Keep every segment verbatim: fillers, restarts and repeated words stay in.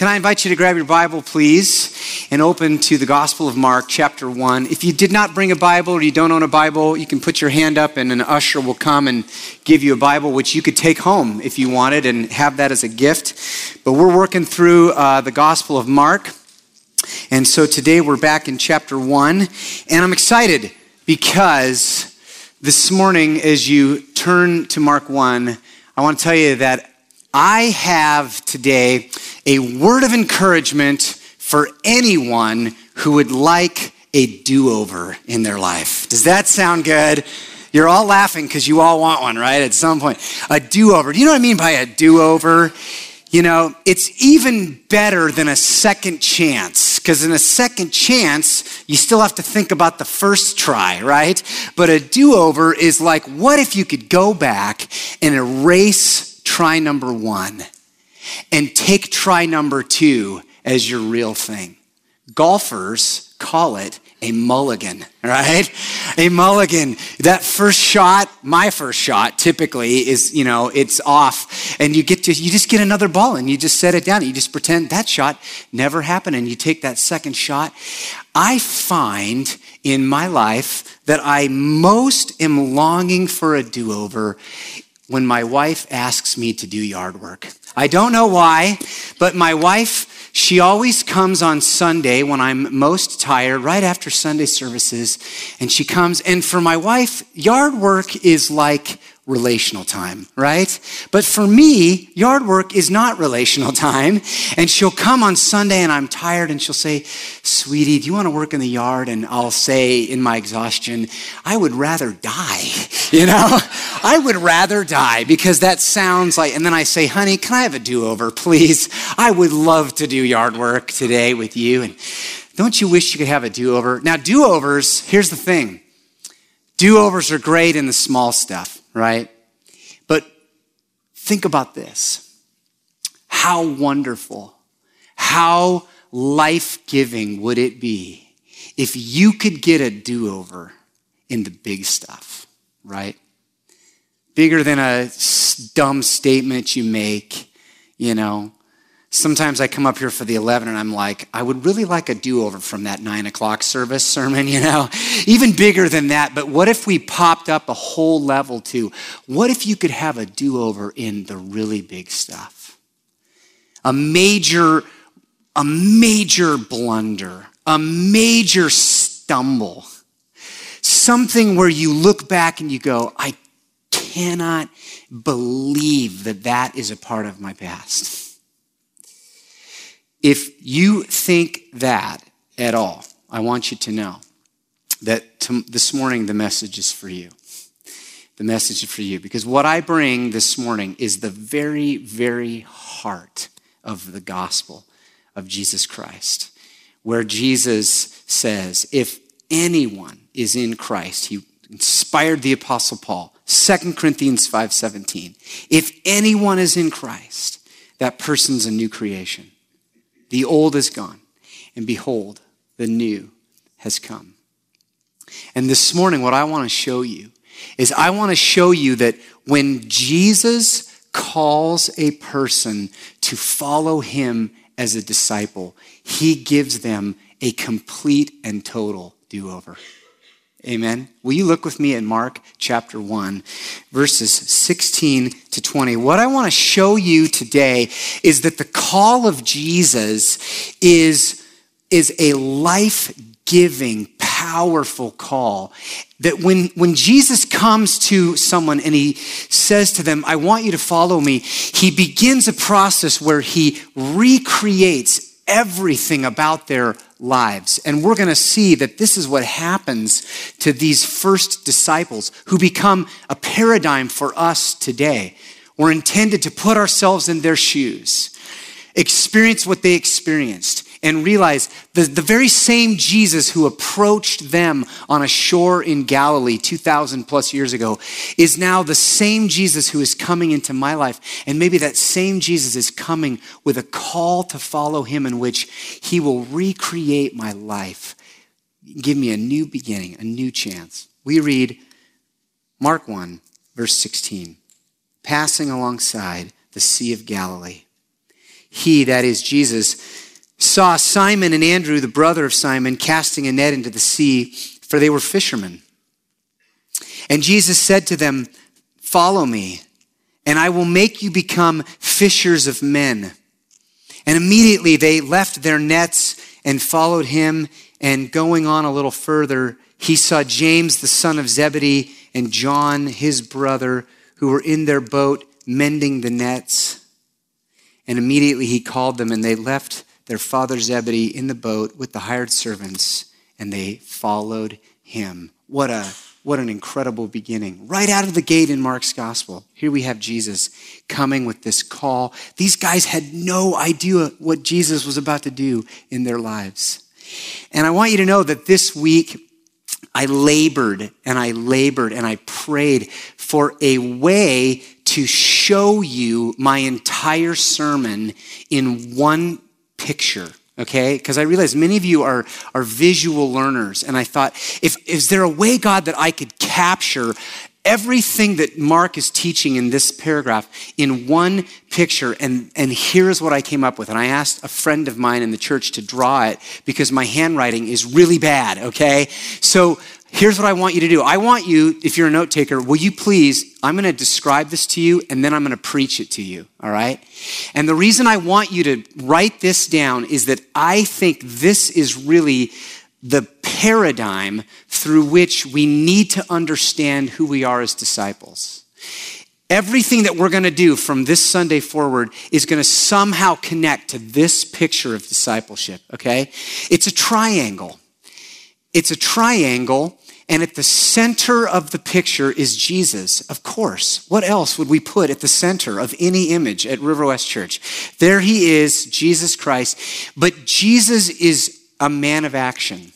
Can I invite you to grab your Bible, please, and open to the Gospel of Mark, chapter one. If you did not bring a Bible or you don't own a Bible, you can put your hand up and an usher will come and give you a Bible, which you could take home if you wanted and have that as a gift. But we're working through uh, the Gospel of Mark. And so today we're back in chapter one. And I'm excited because this morning as you turn to Mark one, I want to tell you that I have today a word of encouragement for anyone who would like a do-over in their life. Does that sound good? You're all laughing because you all want one, right? At some point. A do-over. Do you know what I mean by a do-over? You know, it's even better than a second chance, because in a second chance, you still have to think about the first try, right? But a do-over is like, what if you could go back and erase try number one and take try number two as your real thing? Golfers call it a mulligan, right? A mulligan. That first shot, my first shot typically is, you know, it's off and you get to, you just get another ball and you just set it down. You just pretend that shot never happened and you take that second shot. I find in my life that I most am longing for a do-over when my wife asks me to do yard work. I don't know why, but my wife, she always comes on Sunday when I'm most tired, right after Sunday services, and she comes, and for my wife, yard work is like relational time, right? But for me, yard work is not relational time, and she'll come on Sunday and I'm tired and she'll say, sweetie, do you want to work in the yard? And I'll say in my exhaustion, I would rather die, you know? I would rather die because that sounds like, and then I say, honey, can I have a do-over, please? I would love to do yard work today with you. And don't you wish you could have a do-over? Now, do-overs, here's the thing. Do-overs are great in the small stuff, right? But think about this. How wonderful, how life-giving would it be if you could get a do-over in the big stuff, right? Bigger than a dumb statement you make, you know. Sometimes I come up here for the eleven and I'm like, I would really like a do-over from that nine o'clock service sermon, you know. Even bigger than that, but what if we popped up a whole level to, what if you could have a do-over in the really big stuff? A major, a major blunder, a major stumble. Something where you look back and you go, I cannot believe that that is a part of my past. If you think that at all, I want you to know that to, this morning the message is for you. The message is for you. Because what I bring this morning is the very, very heart of the gospel of Jesus Christ. Where Jesus says, if anyone is in Christ, he inspired the Apostle Paul, Second Corinthians five seventeen. If anyone is in Christ, that person's a new creation. The old is gone, and behold, the new has come. And this morning, what I want to show you is I want to show you that when Jesus calls a person to follow him as a disciple, he gives them a complete and total do-over. Amen. Will you look with me at Mark chapter one, verses sixteen to twenty? What I want to show you today is that the call of Jesus is, is a life-giving, powerful call. That when, when Jesus comes to someone and he says to them, I want you to follow me, he begins a process where he recreates everything about their lives. And we're going to see that this is what happens to these first disciples who become a paradigm for us today. We're intended to put ourselves in their shoes, experience what they experienced, and realize the, the very same Jesus who approached them on a shore in Galilee two thousand plus years ago is now the same Jesus who is coming into my life. And maybe that same Jesus is coming with a call to follow him in which he will recreate my life. Give me a new beginning, a new chance. We read Mark one, verse sixteen. Passing alongside the Sea of Galilee, he, that is Jesus, saw Simon and Andrew, the brother of Simon, casting a net into the sea, for they were fishermen. And Jesus said to them, follow me, and I will make you become fishers of men. And immediately they left their nets and followed him. And going on a little further, he saw James, the son of Zebedee, and John, his brother, who were in their boat mending the nets. And immediately he called them, and they left their father Zebedee in the boat with the hired servants, and they followed him. What a What an incredible beginning. Right out of the gate in Mark's gospel, here we have Jesus coming with this call. These guys had no idea what Jesus was about to do in their lives. And I want you to know that this week, I labored and I labored and I prayed for a way to show you my entire sermon in one picture. Okay, because I realize many of you are, are visual learners. And I thought, if is there a way, God, that I could capture everything that Mark is teaching in this paragraph in one picture? And, and here's what I came up with. And I asked a friend of mine in the church to draw it because my handwriting is really bad, okay? So here's what I want you to do. I want you, if you're a note taker, will you please, I'm going to describe this to you and then I'm going to preach it to you, all right? And the reason I want you to write this down is that I think this is really the paradigm through which we need to understand who we are as disciples. Everything that we're going to do from this Sunday forward is going to somehow connect to this picture of discipleship, okay? It's a triangle. It's a triangle, and at the center of the picture is Jesus, of course. What else would we put at the center of any image at River West Church? There he is, Jesus Christ. But Jesus is a man of action.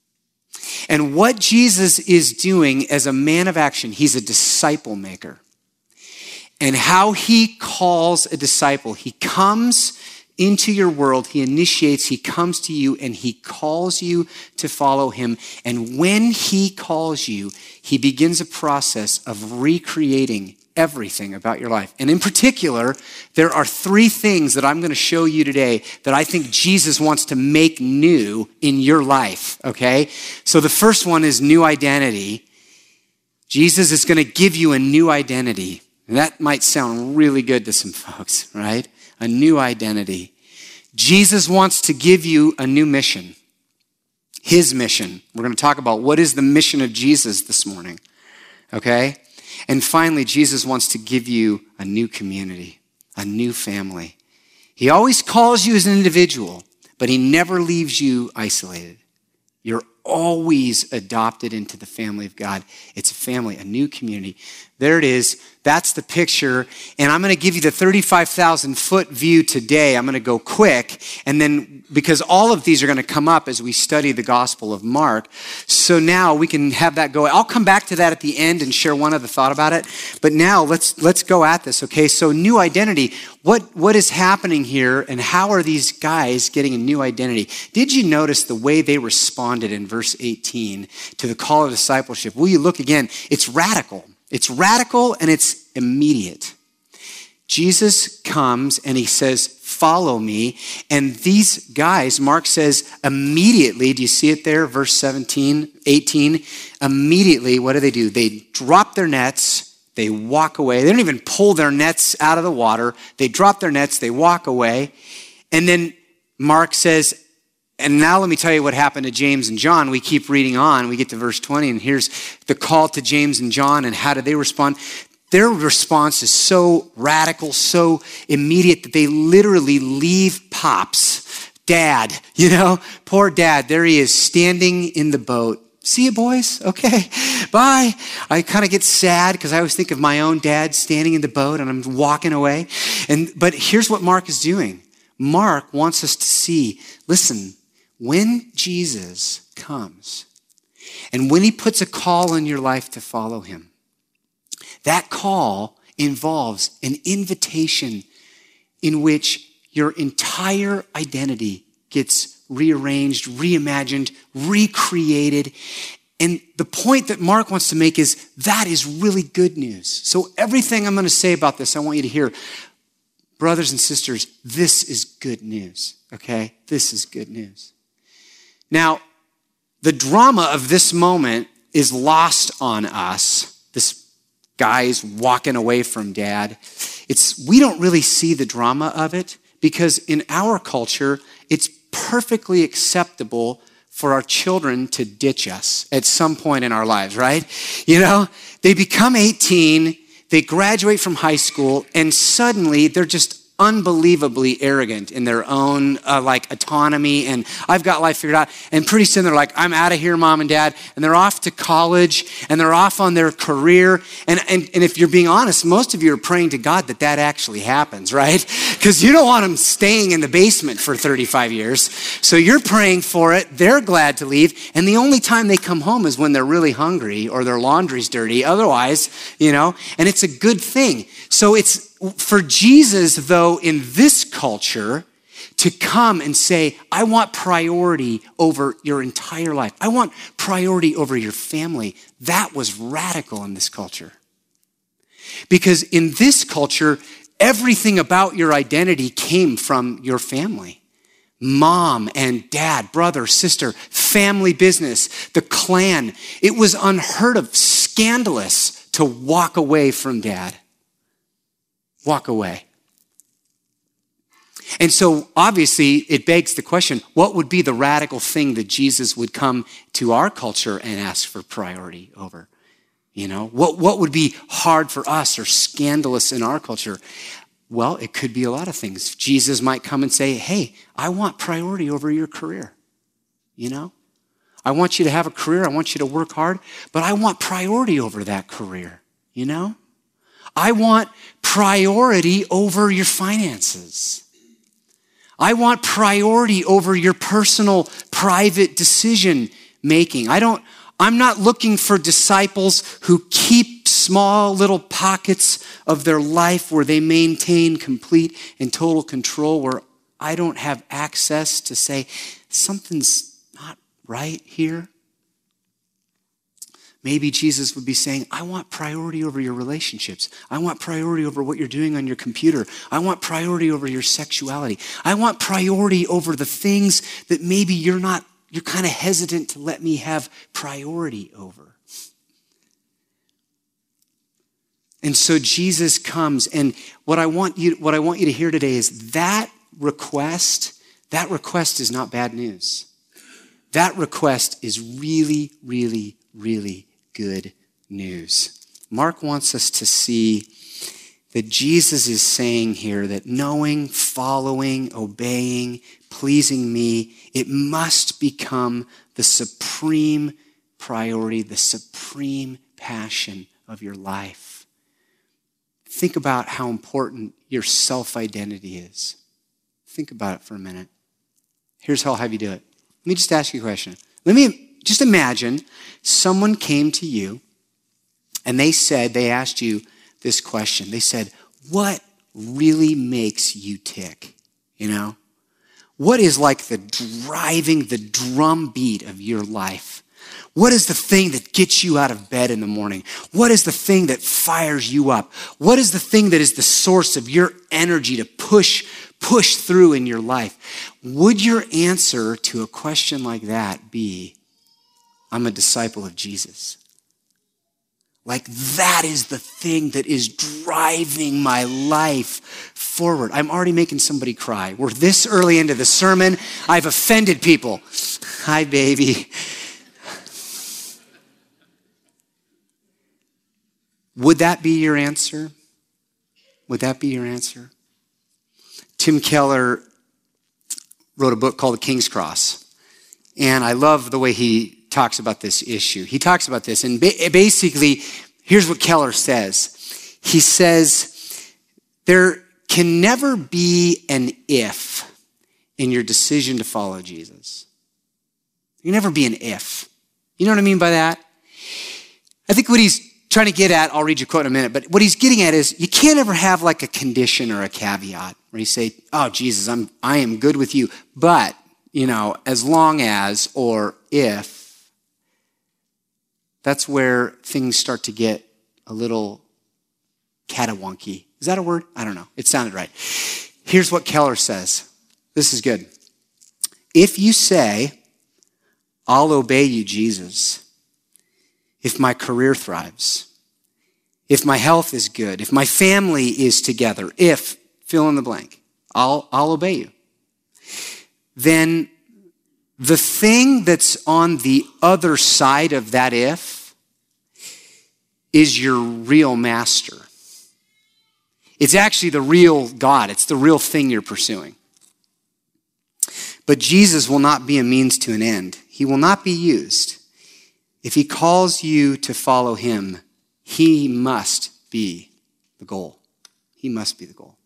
And what Jesus is doing as a man of action, he's a disciple maker. And how he calls a disciple, he comes into your world, he initiates, he comes to you, and he calls you to follow him. And when he calls you, he begins a process of recreating everything about your life. And in particular, there are three things that I'm going to show you today that I think Jesus wants to make new in your life, okay? So the first one is new identity. Jesus is going to give you a new identity. And that might sound really good to some folks, right? A new identity. Jesus wants to give you a new mission. His mission. We're going to talk about what is the mission of Jesus this morning, okay? And finally, Jesus wants to give you a new community, a new family. He always calls you as an individual, but he never leaves you isolated. You're always adopted into the family of God. It's a family, a new community. There it is. That's the picture. And I'm going to give you the thirty-five thousand foot view today. I'm going to go quick. And then, because all of these are going to come up as we study the Gospel of Mark. So now we can have that go. I'll come back to that at the end and share one other thought about it. But now let's let's go at this, okay? So new identity. What, what is happening here and how are these guys getting a new identity? Did you notice the way they responded in verse eighteen to the call of discipleship? Will you look again? It's radical. It's radical and it's immediate. Jesus comes and he says, follow me. And these guys, Mark says, immediately, do you see it there? Verse seventeen, eighteen, immediately, what do they do? They drop their nets, they walk away. They don't even pull their nets out of the water. They drop their nets, they walk away. And then Mark says, and now let me tell you what happened to James and John. We keep reading on. We get to verse twenty, and here's the call to James and John, and how did they respond? Their response is so radical, so immediate that they literally leave Pops, Dad, you know, poor Dad. There he is standing in the boat. See you, boys. Okay, bye. I kind of get sad because I always think of my own dad standing in the boat and I'm walking away. And but here's what Mark is doing. Mark wants us to see, listen, when Jesus comes and when he puts a call in your life to follow him, that call involves an invitation in which your entire identity gets rearranged, reimagined, recreated. And the point that Mark wants to make is that is really good news. So everything I'm going to say about this, I want you to hear. Brothers and sisters, this is good news, okay? This is good news. Now, the drama of this moment is lost on us. This guy's walking away from dad. It's we don't really see the drama of it because in our culture, it's perfectly acceptable for our children to ditch us at some point in our lives, right? You know, they become eighteen, they graduate from high school, and suddenly they're just unbelievably arrogant in their own uh, like autonomy and I've got life figured out. And pretty soon they're like, I'm out of here, mom and dad. And they're off to college and they're off on their career. And, and, and if you're being honest, most of you are praying to God that that actually happens, right? Because you don't want them staying in the basement for thirty-five years. So you're praying for it. They're glad to leave. And the only time they come home is when they're really hungry or their laundry's dirty. Otherwise, you know, and it's a good thing. So it's for Jesus, though, in this culture, to come and say, I want priority over your entire life. I want priority over your family. That was radical in this culture. Because in this culture, everything about your identity came from your family. Mom and dad, brother, sister, family business, the clan. It was unheard of, scandalous to walk away from dad. Walk away. And so obviously it begs the question, what would be the radical thing that Jesus would come to our culture and ask for priority over? You know, what, what would be hard for us or scandalous in our culture? Well, it could be a lot of things. Jesus might come and say, hey, I want priority over your career. You know, I want you to have a career. I want you to work hard, but I want priority over that career. You know, I want priority over your finances. I want priority over your personal, private decision making. I don't, I'm not looking for disciples who keep small little pockets of their life where they maintain complete and total control, where I don't have access to say, something's not right here. Maybe Jesus would be saying, I want priority over your relationships. I want priority over what you're doing on your computer. I want priority over your sexuality. I want priority over the things that maybe you're not, you're kind of hesitant to let me have priority over. And so Jesus comes, and what I want you, what I want you to hear today is that request, that request is not bad news. That request is really, really, really good news. Mark wants us to see that Jesus is saying here that knowing, following, obeying, pleasing me, it must become the supreme priority, the supreme passion of your life. Think about how important your self-identity is. Think about it for a minute. Here's how I'll have you do it. Let me just ask you a question. Let me just imagine someone came to you and they said, they asked you this question. They said, what really makes you tick? You know, what is like the driving, the drum beat of your life? What is the thing that gets you out of bed in the morning? What is the thing that fires you up? What is the thing that is the source of your energy to push, push through in your life? Would your answer to a question like that be, I'm a disciple of Jesus? Like that is the thing that is driving my life forward. I'm already making somebody cry. We're this early into the sermon. I've offended people. Hi, baby. Would that be your answer? Would that be your answer? Tim Keller wrote a book called The King's Cross. And I love the way he talks about this issue. He talks about this, and basically, here's what Keller says. He says, there can never be an if in your decision to follow Jesus. There can never be an if. You know what I mean by that? I think what he's trying to get at, I'll read your quote in a minute, but what he's getting at is you can't ever have like a condition or a caveat where you say, oh, Jesus, I'm, I am good with you, but, you know, as long as, or if. That's where things start to get a little catawonky Is that a word? I don't know. It sounded right. Here's what Keller says. This is good. If you say, I'll obey you, Jesus, if my career thrives, if my health is good, if my family is together, if, fill in the blank, I'll, I'll obey you, then the thing that's on the other side of that if is your real master. It's actually the real God. It's the real thing you're pursuing. But Jesus will not be a means to an end. He will not be used. If he calls you to follow him, he must be the goal. He must be the goal.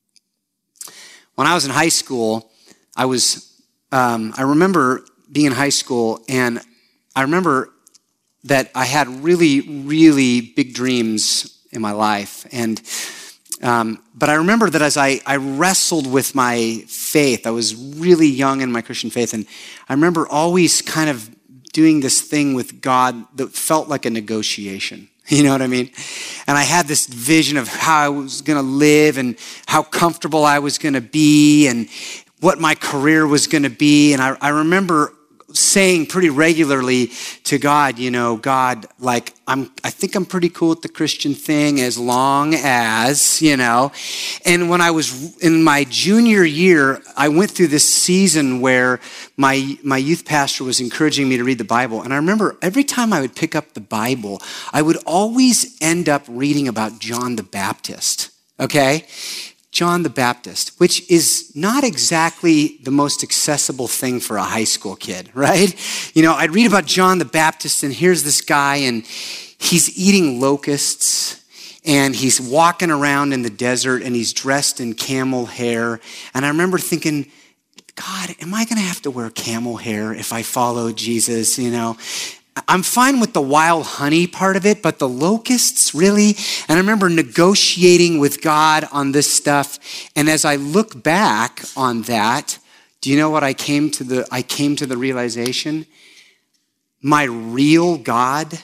When I was in high school, I was, um, I remember being in high school, and I remember that I had really, really big dreams in my life. And Um, but I remember that as I, I wrestled with my faith, I was really young in my Christian faith, and I remember always kind of doing this thing with God that felt like a negotiation. You know what I mean? And I had this vision of how I was going to live and how comfortable I was going to be and what my career was going to be. And I, I remember saying pretty regularly to God, you know, God, like, I'm, I think I'm pretty cool with the Christian thing as long as, you know. And when I was in my junior year, I went through this season where my, my youth pastor was encouraging me to read the Bible. And I remember every time I would pick up the Bible, I would always end up reading about John the Baptist, okay? John the Baptist, which is not exactly the most accessible thing for a high school kid, right? You know, I'd read about John the Baptist, and here's this guy, and he's eating locusts, and he's walking around in the desert, and he's dressed in camel hair. And I remember thinking, God, am I going to have to wear camel hair if I follow Jesus, you know? I'm fine with the wild honey part of it, but the locusts, really? And I remember negotiating with God on this stuff. And as I look back on that, do you know what I came to the, I came to the realization? My real God,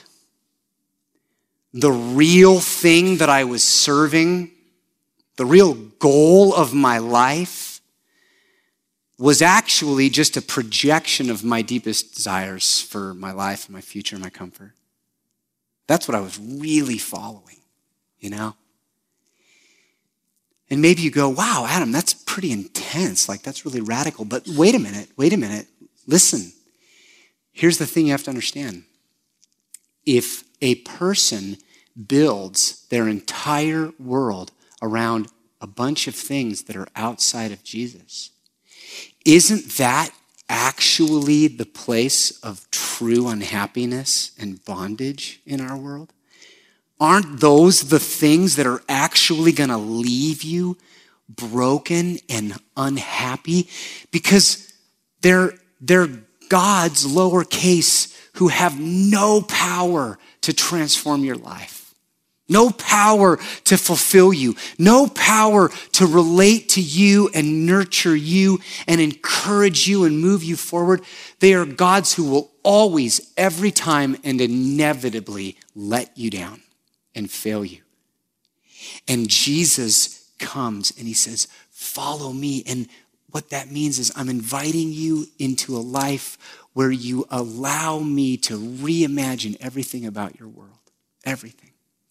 the real thing that I was serving, the real goal of my life, was actually just a projection of my deepest desires for my life and my future and my comfort. That's what I was really following, you know? And maybe you go, wow, Adam, that's pretty intense. Like, that's really radical. But wait a minute, wait a minute. Listen, here's the thing you have to understand. If a person builds their entire world around a bunch of things that are outside of Jesus, isn't that actually the place of true unhappiness and bondage in our world? Aren't those the things that are actually going to leave you broken and unhappy? Because they're, they're gods, lowercase, who have no power to transform your life. No power to fulfill you. No power to relate to you and nurture you and encourage you and move you forward. They are gods who will always, every time, and inevitably let you down and fail you. And Jesus comes and he says, follow me. And what that means is I'm inviting you into a life where you allow me to reimagine everything about your world. Everything.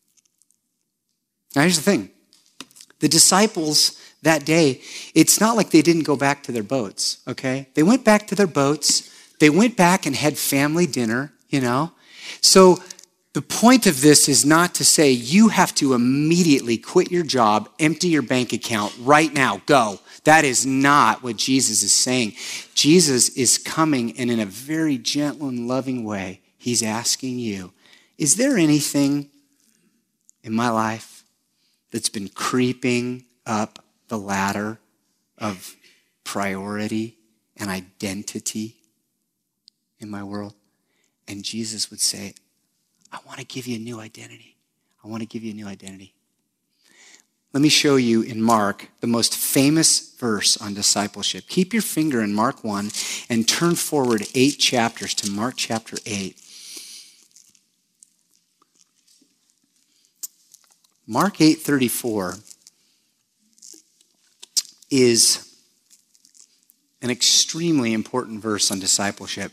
Now, here's the thing. The disciples that day, it's not like they didn't go back to their boats, okay? They went back to their boats. They went back and had family dinner, you know? So the point of this is not to say you have to immediately quit your job, empty your bank account right now, go. That is not what Jesus is saying. Jesus is coming, and in a very gentle and loving way, he's asking you, is there anything in my life that's been creeping up the ladder of priority and identity in my world? And Jesus would say, I want to give you a new identity. I want to give you a new identity. Let me show you in Mark the most famous verse on discipleship. Keep your finger in Mark one and turn forward eight chapters to Mark chapter eight. Mark eight thirty-four is an extremely important verse on discipleship.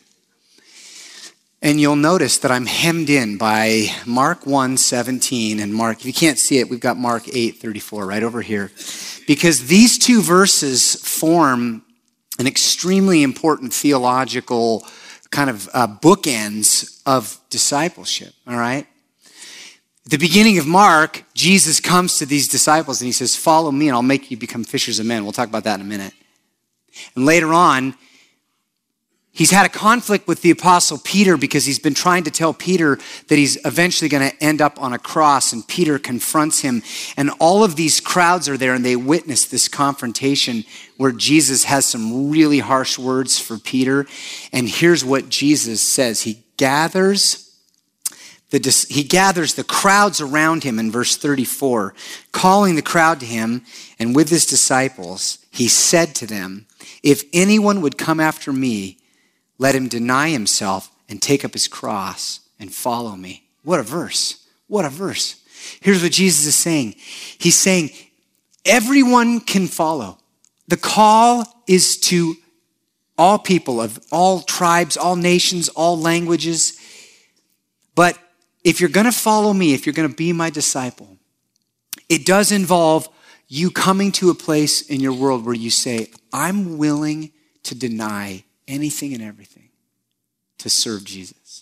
And you'll notice that I'm hemmed in by Mark one seventeen and Mark, if you can't see it, we've got Mark eight thirty-four right over here. Because these two verses form an extremely important theological kind of uh, bookends of discipleship, all right? At the beginning of Mark, Jesus comes to these disciples and he says, follow me and I'll make you become fishers of men. We'll talk about that in a minute. And later on, he's had a conflict with the apostle Peter because he's been trying to tell Peter that he's eventually going to end up on a cross, and Peter confronts him. And all of these crowds are there and they witness this confrontation where Jesus has some really harsh words for Peter. And here's what Jesus says. He gathers the, he gathers the crowds around him in verse thirty-four, calling the crowd to him, and with his disciples, he said to them, if anyone would come after me, let him deny himself and take up his cross and follow me. What a verse. What a verse. Here's what Jesus is saying. He's saying, everyone can follow. The call is to all people of all tribes, all nations, all languages. But if you're going to follow me, if you're going to be my disciple, it does involve you coming to a place in your world where you say, I'm willing to deny anything and everything to serve Jesus.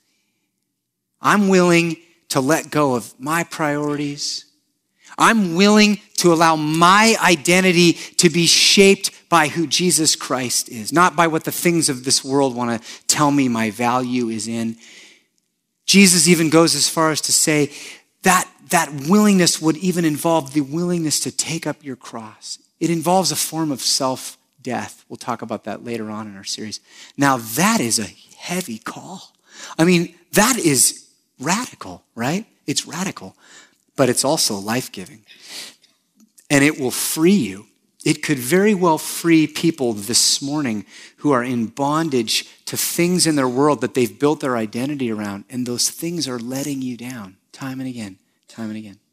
I'm willing to let go of my priorities. I'm willing to allow my identity to be shaped by who Jesus Christ is, not by what the things of this world want to tell me my value is in. Jesus even goes as far as to say that that willingness would even involve the willingness to take up your cross. It involves a form of self-death. We'll talk about that later on in our series. Now, that is a heavy call. I mean, that is radical, right? It's radical, but it's also life-giving. And it will free you. It could very well free people this morning who are in bondage to things in their world that they've built their identity around, and those things are letting you down time and again, time and again.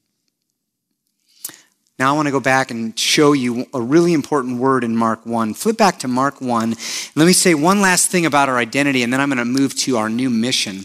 Now I want to go back and show you a really important word in Mark one. Flip back to Mark one. Let me say one last thing about our identity, and then I'm going to move to our new mission.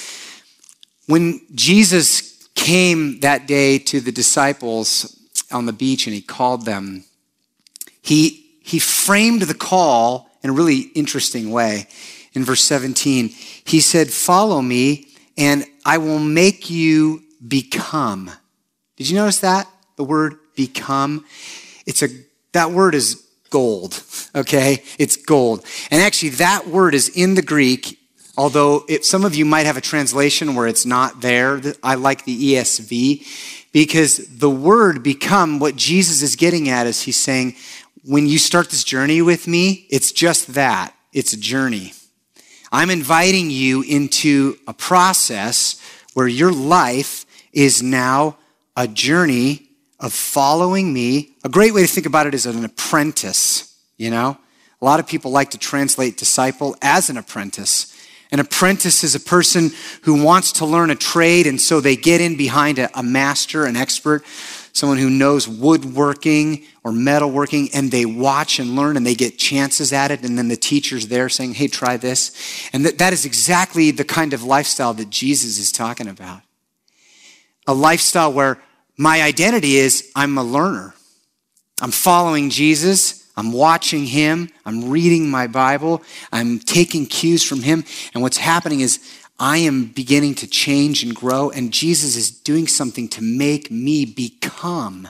When Jesus came that day to the disciples on the beach and he called them, he, he framed the call in a really interesting way. In verse seventeen, he said, follow me and I will make you become. Did you notice that? The word become. It's a, that word is gold, okay? It's gold. And actually that word is in the Greek, although it, some of you might have a translation where it's not there. I like the E S V because the word become, what Jesus is getting at is he's saying, when you start this journey with me, it's just that. It's a journey. I'm inviting you into a process where your life is now a journey of following me. A great way to think about it is an apprentice, you know? A lot of people like to translate disciple as an apprentice. An apprentice is a person who wants to learn a trade, and so they get in behind a, a master, an expert, someone who knows woodworking or metalworking, and they watch and learn and they get chances at it, and then the teacher's there saying, hey, try this. And that, that is exactly the kind of lifestyle that Jesus is talking about. A lifestyle where my identity is I'm a learner. I'm following Jesus. I'm watching him. I'm reading my Bible. I'm taking cues from him. And what's happening is I am beginning to change and grow, and Jesus is doing something to make me become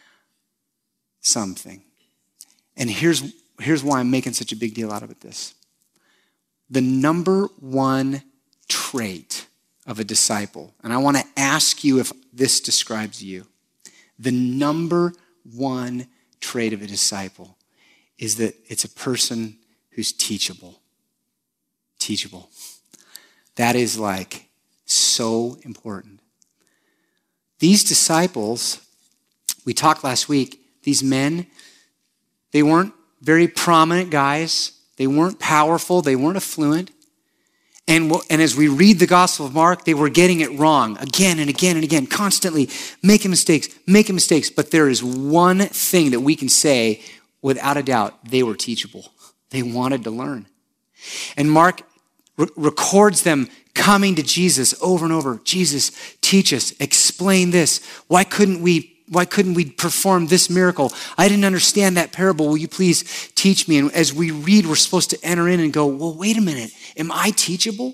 something. And here's, here's why I'm making such a big deal out of it this. The number one trait of a disciple, and I want to ask you if this describes you. The number one trait of a disciple is that it's a person who's teachable. Teachable. That is like so important. These disciples, we talked last week, these men, they weren't very prominent guys. They weren't powerful. They weren't affluent. And, and as we read the Gospel of Mark, they were getting it wrong again and again and again, constantly making mistakes, making mistakes. But there is one thing that we can say without a doubt, they were teachable. They wanted to learn. And Mark re- records them coming to Jesus over and over. Jesus, teach us, explain this. Why couldn't we, why couldn't we perform this miracle? I didn't understand that parable. Will you please teach me? And as we read, we're supposed to enter in and go, well, wait a minute. Am I teachable?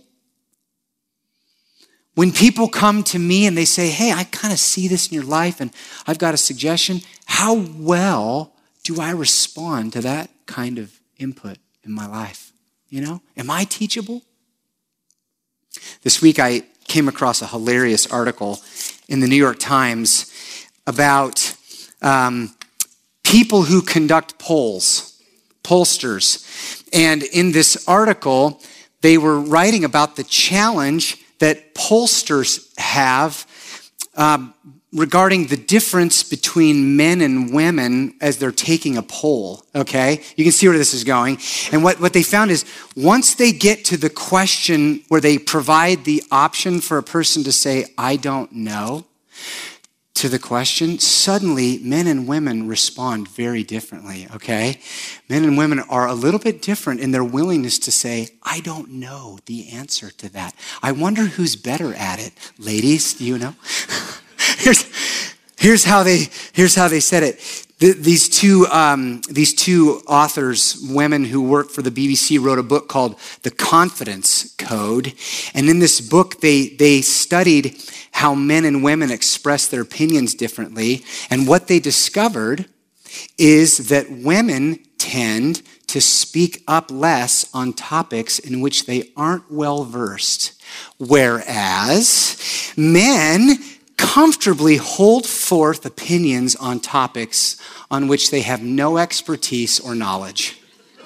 When people come to me and they say, hey, I kind of see this in your life and I've got a suggestion, how well do I respond to that kind of input in my life? You know, am I teachable? This week I came across a hilarious article in the New York Times about um, people who conduct polls, pollsters. And in this article, they were writing about the challenge that pollsters have um, regarding the difference between men and women as they're taking a poll, okay? You can see where this is going. And what, what they found is once they get to the question where they provide the option for a person to say, I don't know, to the question, suddenly men and women respond very differently, okay? Men and women are a little bit different in their willingness to say, I don't know the answer to that. I wonder who's better at it. Ladies, do you know? here's, here's, how they, here's how they said it. The, these two um, these two authors, women who work for the B B C, wrote a book called The Confidence Code. And in this book, they, they studied how men and women express their opinions differently. And what they discovered is that women tend to speak up less on topics in which they aren't well versed, whereas men comfortably hold forth opinions on topics on which they have no expertise or knowledge.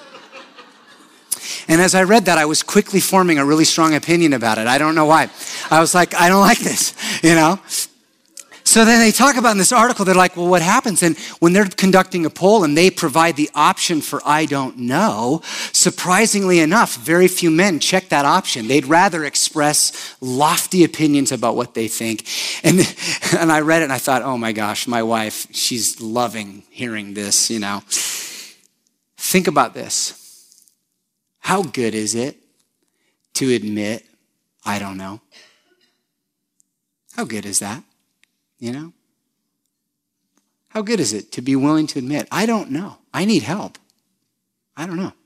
And as I read that, I was quickly forming a really strong opinion about it. I don't know why. I was like, I don't like this, you know? So then they talk about in this article, they're like, well, what happens? And when they're conducting a poll and they provide the option for I don't know, surprisingly enough, very few men check that option. They'd rather express lofty opinions about what they think. And, and I read it and I thought, oh my gosh, my wife, she's loving hearing this, you know. Think about this. How good is it to admit, I don't know? How good is that? You know? How good is it to be willing to admit, I don't know. I need help. I don't know.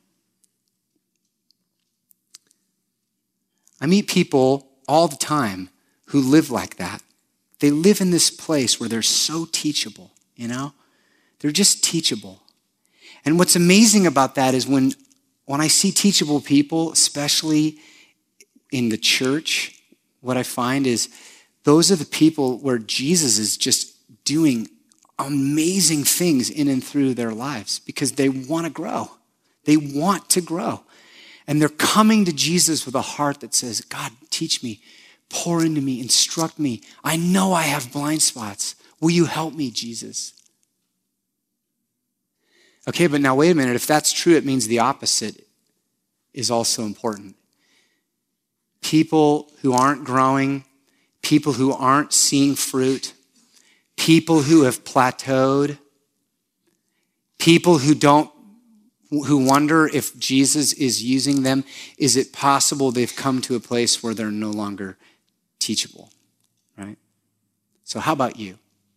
I meet people all the time who live like that. They live in this place where they're so teachable, you know? They're just teachable. And what's amazing about that is when, when I see teachable people, especially in the church, what I find is those are the people where Jesus is just doing amazing things in and through their lives because they want to grow. They want to grow. And they're coming to Jesus with a heart that says, God, teach me, pour into me, instruct me. I know I have blind spots. Will you help me, Jesus? Okay, but now wait a minute. If that's true, it means the opposite is also important. People who aren't growing, people who aren't seeing fruit, people who have plateaued, people who don't, who wonder if Jesus is using them, is it possible they've come to a place where they're no longer teachable, right? So how about you?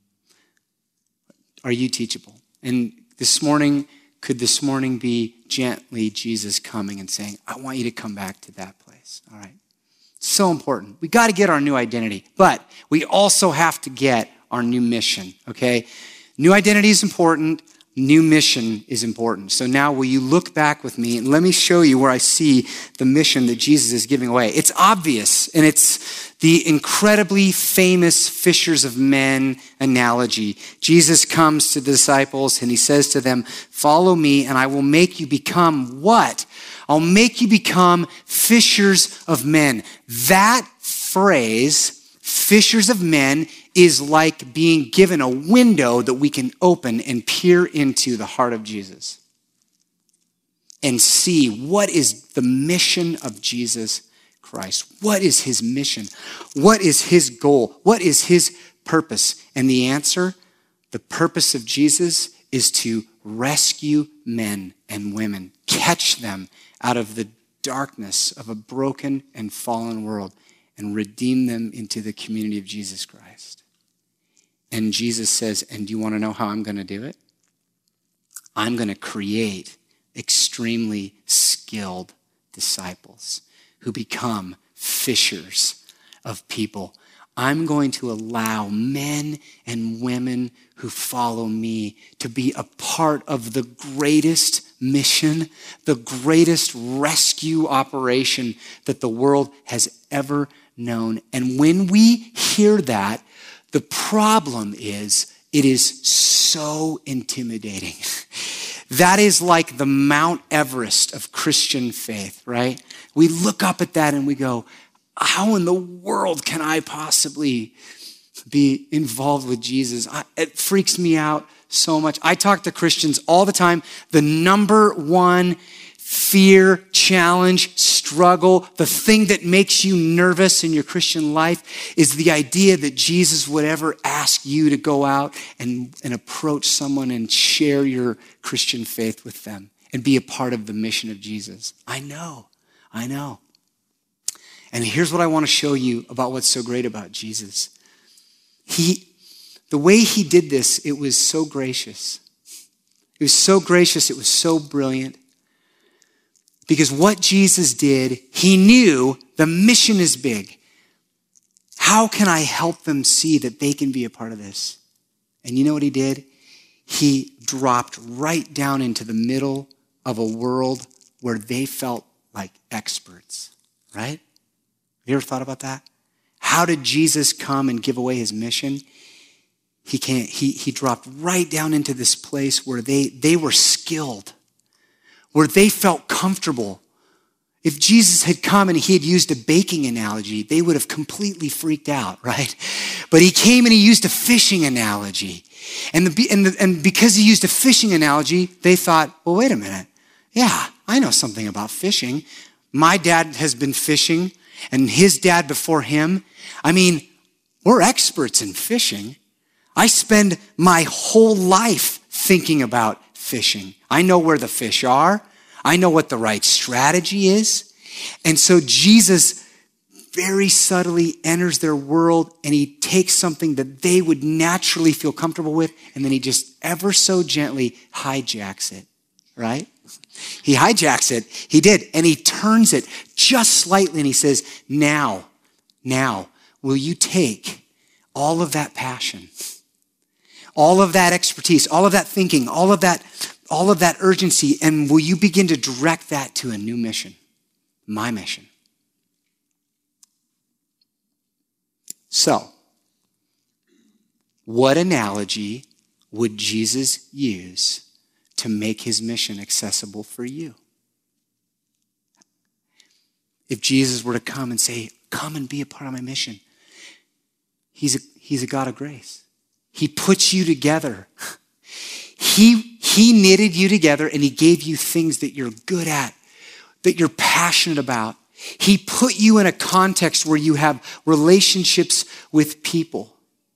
Are you teachable? And this morning, could this morning be gently Jesus coming and saying, I want you to come back to that place, all right? So important. We got to get our new identity, but we also have to get our new mission, okay? New identity is important. New mission is important. So now will you look back with me and let me show you where I see the mission that Jesus is giving away. It's obvious, and it's the incredibly famous fishers of men analogy. Jesus comes to the disciples and he says to them, follow me and I will make you become what? I'll make you become fishers of men. That phrase, fishers of men, is like being given a window that we can open and peer into the heart of Jesus and see what is the mission of Jesus Christ. What is his mission? What is his goal? What is his purpose? And the answer, the purpose of Jesus is to rescue men and women, catch them out of the darkness of a broken and fallen world, and redeem them into the community of Jesus Christ. And Jesus says, and do you want to know how I'm going to do it? I'm going to create extremely skilled disciples who become fishers of people. I'm going to allow men and women who follow me to be a part of the greatest mission, the greatest rescue operation that the world has ever known. And when we hear that, the problem is it is so intimidating. That is like the Mount Everest of Christian faith, right? We look up at that and we go, how in the world can I possibly be involved with Jesus? I, it freaks me out so much. I talk to Christians all the time. The number one fear, challenge, struggle, the thing that makes you nervous in your Christian life is the idea that Jesus would ever ask you to go out and, and approach someone and share your Christian faith with them and be a part of the mission of Jesus. I know, I know. And here's what I want to show you about what's so great about Jesus. He, the way he did this, it was so gracious. It was so gracious, it was so brilliant. Because what Jesus did, he knew the mission is big. How can I help them see that they can be a part of this? And you know what he did? He dropped right down into the middle of a world where they felt like experts, right? You ever thought about that? How did Jesus come and give away his mission? He can't, he, he dropped right down into this place where they, they were skilled, where they felt comfortable. If Jesus had come and he had used a baking analogy, they would have completely freaked out, right? But he came and he used a fishing analogy. And, the, and, the, and because he used a fishing analogy, they thought, well, wait a minute. Yeah, I know something about fishing. My dad has been fishing, and his dad before him. I mean, we're experts in fishing. I spend my whole life thinking about fishing. I know where the fish are. I know what the right strategy is. And so Jesus very subtly enters their world and he takes something that they would naturally feel comfortable with, and then he just ever so gently hijacks it, right? He hijacks it. He did. And he turns it just slightly and he says, now, now, will you take all of that passion, all of that expertise, all of that thinking, all of that, all of that urgency, and will you begin to direct that to a new mission, my mission? So, what analogy would Jesus use to make his mission accessible for you? If Jesus were to come and say, come and be a part of my mission, he's a, he's a God of grace. He puts you together. He, he knitted you together and he gave you things that you're good at, that you're passionate about. He put you in a context where you have relationships with people.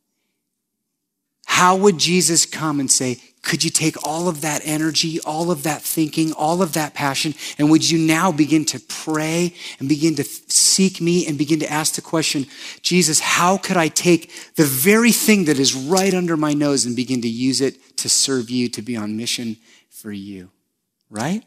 How would Jesus come and say, could you take all of that energy, all of that thinking, all of that passion, and would you now begin to pray and begin to seek me and begin to ask the question, Jesus, how could I take the very thing that is right under my nose and begin to use it to serve you, to be on mission for you, right?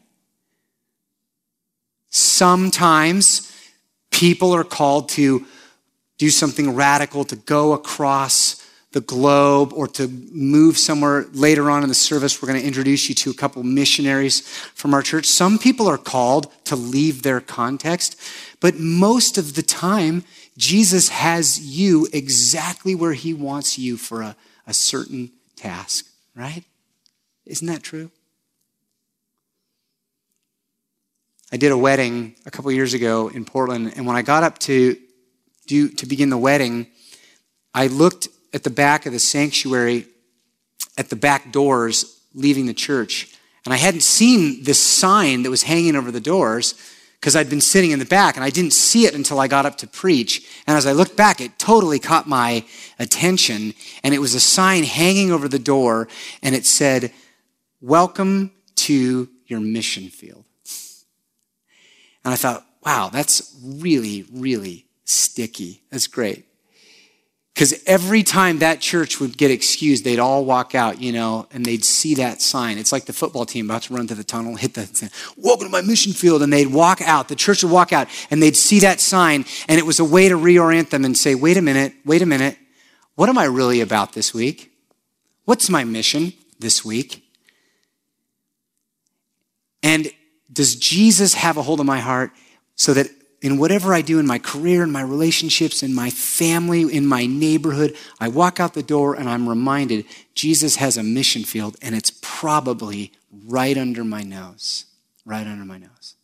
Sometimes people are called to do something radical, to go across the globe or to move somewhere. Later on in the service, we're going to introduce you to a couple missionaries from our church. Some people are called to leave their context, but most of the time, Jesus has you exactly where he wants you for a, a certain task, right? Isn't that true? I did a wedding a couple years ago in Portland, and when I got up to do to begin the wedding, I looked at the back of the sanctuary, at the back doors leaving the church. And I hadn't seen this sign that was hanging over the doors because I'd been sitting in the back and I didn't see it until I got up to preach. And as I looked back, it totally caught my attention. And it was a sign hanging over the door and it said, welcome to your mission field. And I thought, wow, that's really, really sticky. That's great. Because every time that church would get excused, they'd all walk out, you know, and they'd see that sign. It's like the football team about to run to the tunnel, hit the, welcome to my mission field. And they'd walk out, the church would walk out, and they'd see that sign. And it was a way to reorient them and say, wait a minute, wait a minute. What am I really about this week? What's my mission this week? And does Jesus have a hold of my heart so that in whatever I do in my career, in my relationships, in my family, in my neighborhood, I walk out the door and I'm reminded Jesus has a mission field, and it's probably right under my nose, right under my nose.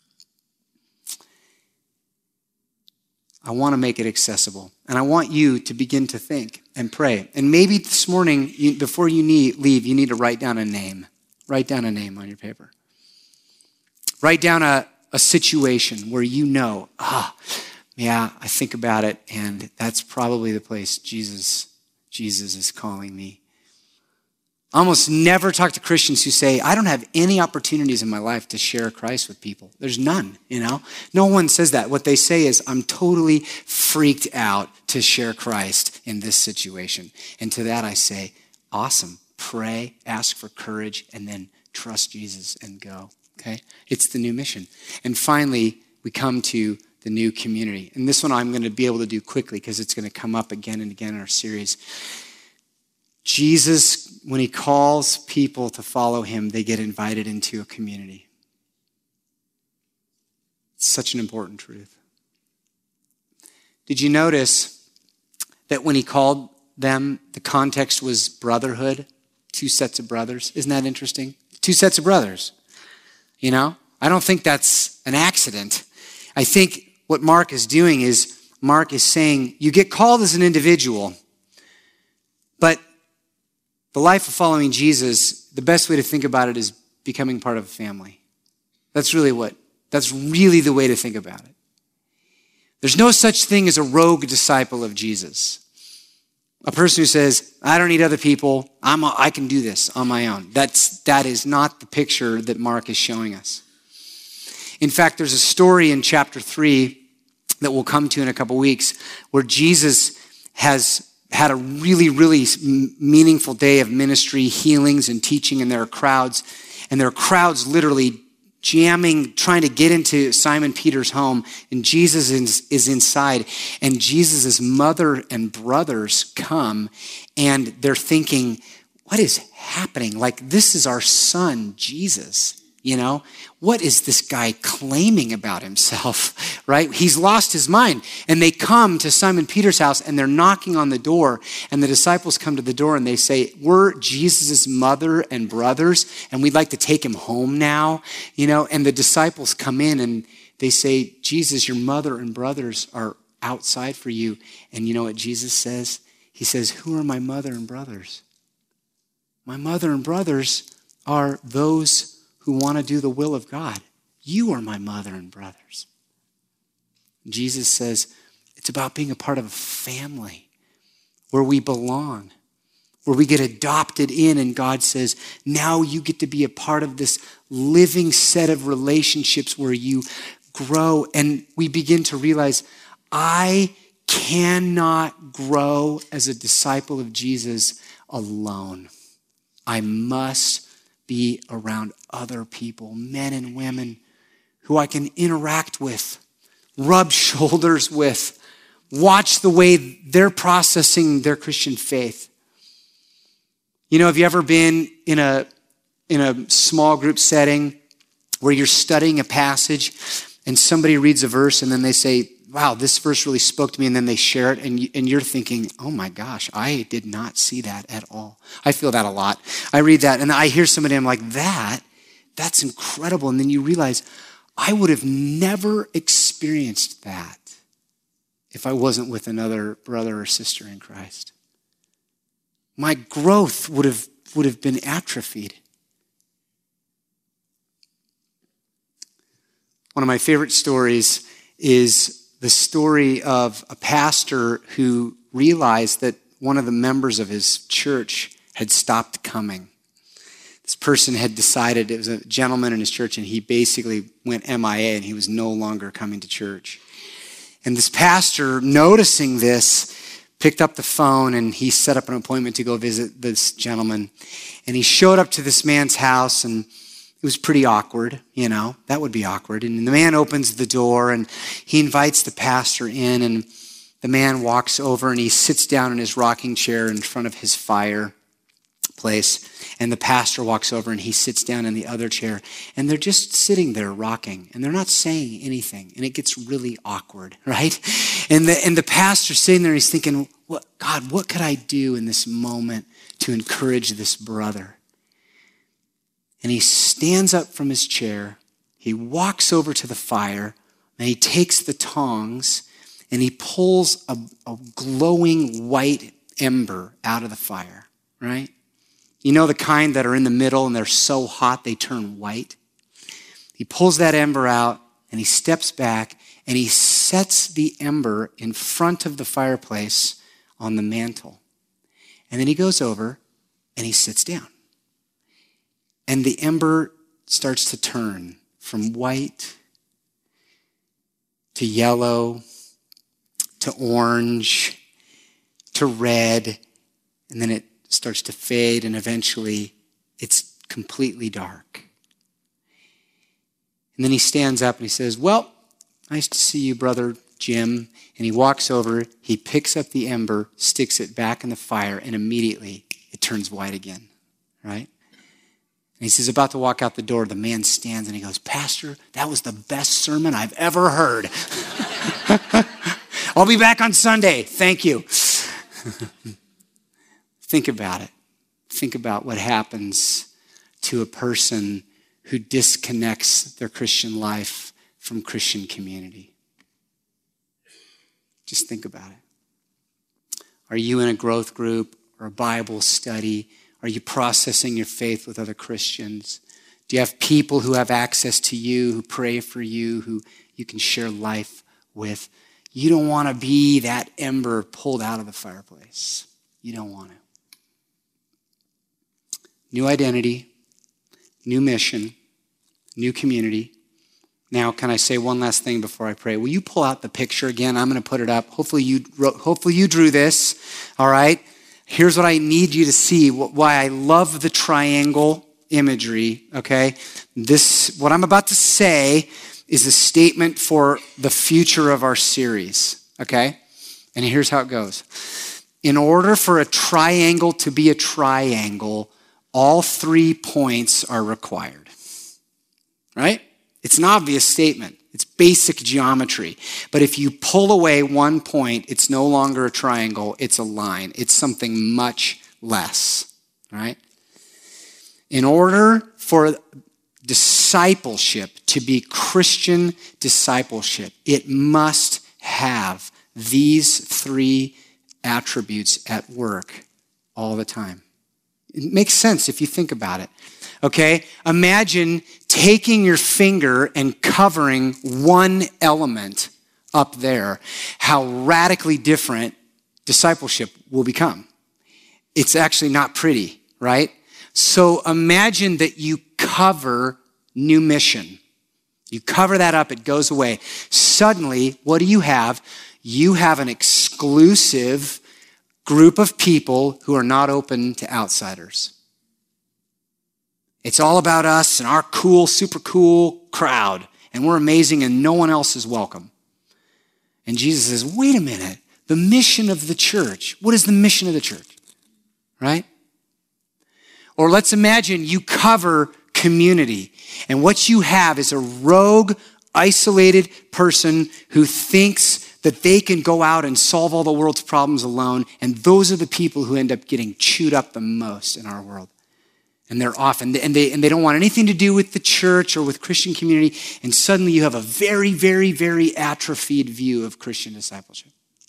I want to make it accessible, and I want you to begin to think and pray. And maybe this morning, you, before you need, leave, you need to write down a name. Write down a name on your paper. Write down a A situation where you know, ah, yeah, I think about it, and that's probably the place Jesus, Jesus is calling me. I almost never talk to Christians who say, I don't have any opportunities in my life to share Christ with people. There's none, you know? No one says that. What they say is, I'm totally freaked out to share Christ in this situation. And to that I say, awesome. Pray, ask for courage, and then trust Jesus and go. Okay? It's the new mission. And finally, we come to the new community. And this one I'm going to be able to do quickly because it's going to come up again and again in our series. Jesus, when he calls people to follow him, they get invited into a community. It's such an important truth. Did you notice that when he called them, the context was brotherhood, two sets of brothers? Isn't that interesting? Two sets of brothers. You know, I don't think that's an accident. I think what Mark is doing is, Mark is saying, you get called as an individual, but the life of following Jesus, the best way to think about it is becoming part of a family. That's really what, that's really the way to think about it. There's no such thing as a rogue disciple of Jesus. A person who says, I don't need other people. I'm a, I can do this on my own. That's, that is not the picture that Mark is showing us. In fact, there's a story in chapter three that we'll come to in a couple weeks where Jesus has had a really, really meaningful day of ministry, healings, and teaching, and there are crowds, and there are crowds literally jamming, trying to get into Simon Peter's home, and Jesus is, is inside, and Jesus' mother and brothers come, and they're thinking, what is happening? Like, this is our son, Jesus, you know? What is this guy claiming about himself, right? He's lost his mind. And they come to Simon Peter's house, and they're knocking on the door, and the disciples come to the door, and they say, we're Jesus' mother and brothers, and we'd like to take him home now, you know? And the disciples come in, and they say, Jesus, your mother and brothers are outside for you. And you know what Jesus says? He says, who are my mother and brothers? My mother and brothers are those who want to do the will of God. You are my mother and brothers. Jesus says, it's about being a part of a family where we belong, where we get adopted in, and God says, now you get to be a part of this living set of relationships where you grow. And we begin to realize, I cannot grow as a disciple of Jesus alone. I must be around other people, men and women who I can interact with, rub shoulders with, watch the way they're processing their Christian faith. You know, have you ever been in a in a small group setting where you're studying a passage and somebody reads a verse and then they say, wow, this verse really spoke to me, and then they share it, and, you, and you're thinking, oh my gosh, I did not see that at all. I feel that a lot. I read that, and I hear somebody, I'm like, that, that's incredible. And then you realize, I would have never experienced that if I wasn't with another brother or sister in Christ. My growth would have, would have been atrophied. One of my favorite stories is the story of a pastor who realized that one of the members of his church had stopped coming. This This person had decided, it was a gentleman in his church, and he basically went M I A and he was no longer coming to church. And this pastor, noticing this, picked up the phone and he set up an appointment to go visit this gentleman. And he showed up to this man's house, and it was pretty awkward, you know, that would be awkward. And the man opens the door and he invites the pastor in, and the man walks over and he sits down in his rocking chair in front of his fireplace. And the pastor walks over and he sits down in the other chair, and they're just sitting there rocking, and they're not saying anything, and it gets really awkward, right? And the and the pastor's sitting there and he's thinking, "What, God, what could I do in this moment to encourage this brother?" And he stands up from his chair, he walks over to the fire, and he takes the tongs and he pulls a, a glowing white ember out of the fire, right? You know, the kind that are in the middle and they're so hot they turn white. He pulls that ember out and he steps back and he sets the ember in front of the fireplace on the mantle. And then he goes over and he sits down. And the ember starts to turn from white to yellow to orange to red, and then it starts to fade, and eventually it's completely dark. And then he stands up and he says, "Well, nice to see you, Brother Jim." And he walks over, he picks up the ember, sticks it back in the fire, and immediately it turns white again, right? And he says, about to walk out the door, the man stands and he goes, "Pastor, that was the best sermon I've ever heard." "I'll be back on Sunday. Thank you." Think about it. Think about what happens to a person who disconnects their Christian life from Christian community. Just think about it. Are you in a growth group or a Bible study? Are you processing your faith with other Christians? Do you have people who have access to you, who pray for you, who you can share life with? You don't want to be that ember pulled out of the fireplace. You don't want to. New identity, new mission, new community. Now, can I say one last thing before I pray? Will you pull out the picture again? I'm going to put it up. Hopefully you wrote, hopefully you drew this, all right? Here's what I need you to see, why I love the triangle imagery, okay? This, what I'm about to say is a statement for the future of our series, okay? And here's how it goes. In order for a triangle to be a triangle, all three points are required, right? It's an obvious statement. It's basic geometry. But if you pull away one point, it's no longer a triangle, it's a line. It's something much less, right? In order for discipleship to be Christian discipleship, it must have these three attributes at work all the time. It makes sense if you think about it, okay? Imagine taking your finger and covering one element up there, how radically different discipleship will become. It's actually not pretty, right? So imagine that you cover new mission. You cover that up, it goes away. Suddenly, what do you have? You have an exclusive group of people who are not open to outsiders. It's all about us and our cool, super cool crowd, and we're amazing and no one else is welcome. And Jesus says, wait a minute, the mission of the church. What is the mission of the church? Right? Or let's imagine you cover community, and what you have is a rogue, isolated person who thinks that they can go out and solve all the world's problems alone, and those are the people who end up getting chewed up the most in our world. And they're off, and they, and they, and they don't want anything to do with the church or with Christian community, and suddenly you have a very, very, very atrophied view of Christian discipleship.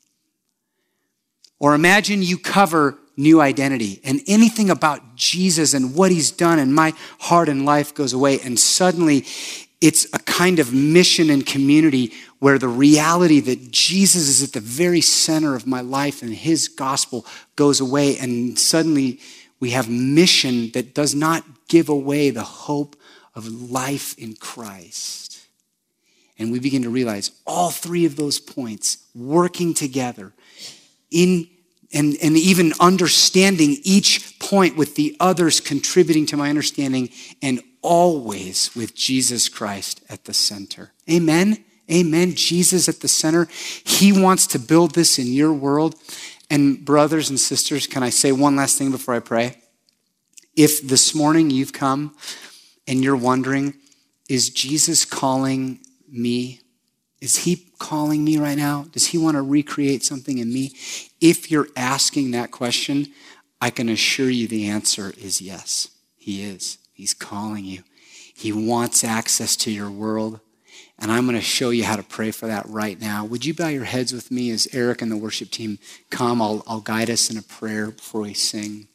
Or imagine you cover new identity, and anything about Jesus and what he's done in my heart and life goes away, and suddenly it's a kind of mission and community where the reality that Jesus is at the very center of my life and his gospel goes away, and suddenly we have mission that does not give away the hope of life in Christ. And we begin to realize all three of those points working together in and, and even understanding each point with the others contributing to my understanding, and always with Jesus Christ at the center. Amen? Amen. Jesus at the center. He wants to build this in your world. And brothers and sisters, can I say one last thing before I pray? If this morning you've come and you're wondering, is Jesus calling me? Is he calling me right now? Does he want to recreate something in me? If you're asking that question, I can assure you the answer is yes. He is. He's calling you. He wants access to your world. And I'm going to show you how to pray for that right now. Would you bow your heads with me as Eric and the worship team come? I'll, I'll guide us in a prayer before we sing.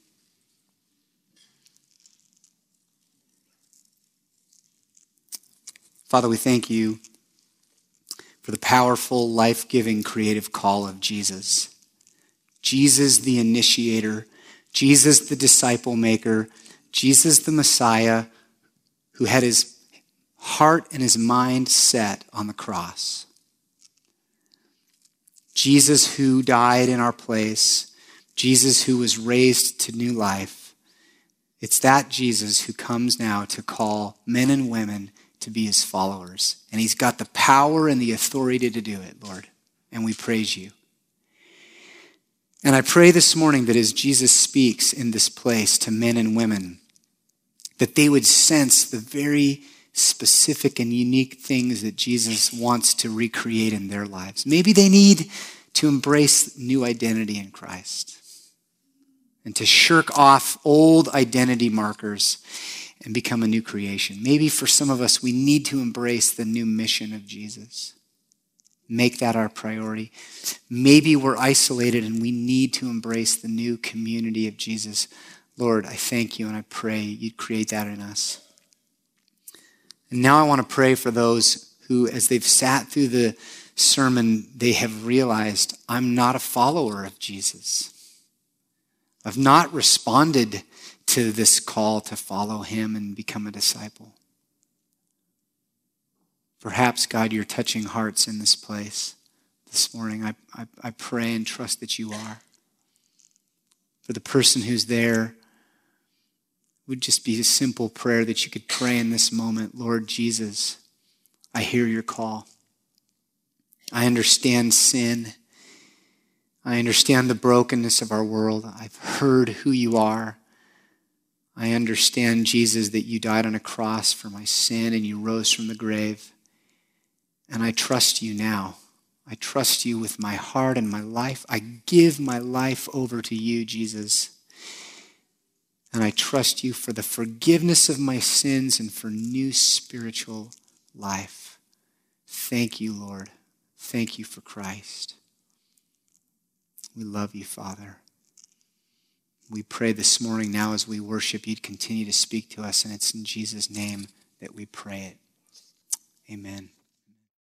Father, we thank you for the powerful, life-giving, creative call of Jesus. Jesus, the initiator. Jesus, the disciple maker. Jesus, the Messiah, who had his heart and his mind set on the cross. Jesus, who died in our place. Jesus, who was raised to new life. It's that Jesus who comes now to call men and women to be his followers. And he's got the power and the authority to do it, Lord. And we praise you. And I pray this morning that as Jesus speaks in this place to men and women, that they would sense the very specific and unique things that Jesus wants to recreate in their lives. Maybe they need to embrace new identity in Christ and to shirk off old identity markers and become a new creation. Maybe for some of us, we need to embrace the new mission of Jesus. Make that our priority. Maybe we're isolated and we need to embrace the new community of Jesus. Lord, I thank you and I pray you'd create that in us. And now I want to pray for those who, as they've sat through the sermon, they have realized, I'm not a follower of Jesus. I've not responded to this call to follow him and become a disciple. Perhaps, God, you're touching hearts in this place this morning. I, I, I pray and trust that you are. For the person who's there, would just be a simple prayer that you could pray in this moment. Lord Jesus, I hear your call. I understand sin. I understand the brokenness of our world. I've heard who you are. I understand, Jesus, that you died on a cross for my sin and you rose from the grave. And I trust you now. I trust you with my heart and my life. I give my life over to you, Jesus. And I trust you for the forgiveness of my sins and for new spiritual life. Thank you, Lord. Thank you for Christ. We love you, Father. We pray this morning now as we worship, you'd continue to speak to us, and it's in Jesus' name that we pray it. Amen.